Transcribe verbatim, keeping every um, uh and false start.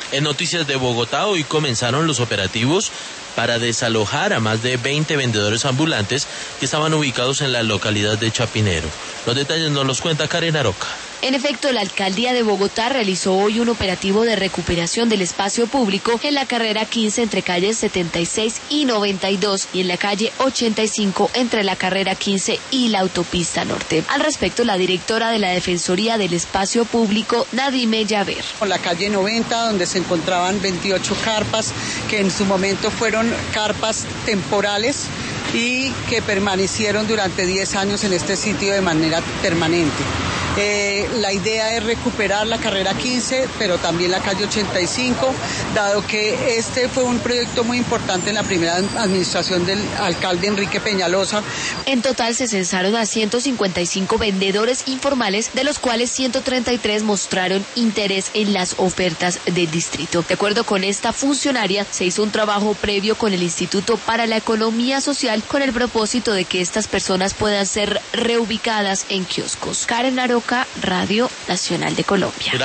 En Noticias de Bogotá, hoy comenzaron los operativos para desalojar a más de veinte vendedores ambulantes que estaban ubicados en la localidad de Chapinero. Los detalles nos los cuenta Karen Aroca. En efecto, la alcaldía de Bogotá realizó hoy un operativo de recuperación del espacio público en la carrera quince entre calles setenta y seis y noventa y dos y en la calle ochenta y cinco entre la carrera quince y la autopista norte. Al respecto, la directora de la Defensoría del Espacio Público, Nadime Yaver. Con la calle noventa, donde se encontraban veintiocho carpas, que en su momento fueron carpas temporales y que permanecieron durante diez años en este sitio de manera permanente. Eh, la idea es recuperar la carrera quince, pero también la calle ochenta y cinco, dado que este fue un proyecto muy importante en la primera administración del alcalde Enrique Peñalosa. En total se censaron a ciento cincuenta y cinco vendedores informales, de los cuales ciento treinta y tres mostraron interés en las ofertas del distrito. De acuerdo con esta funcionaria, se hizo un trabajo previo con el Instituto para la Economía Social con el propósito de que estas personas puedan ser reubicadas en kioscos. Karen Aroca, Radio Nacional de Colombia.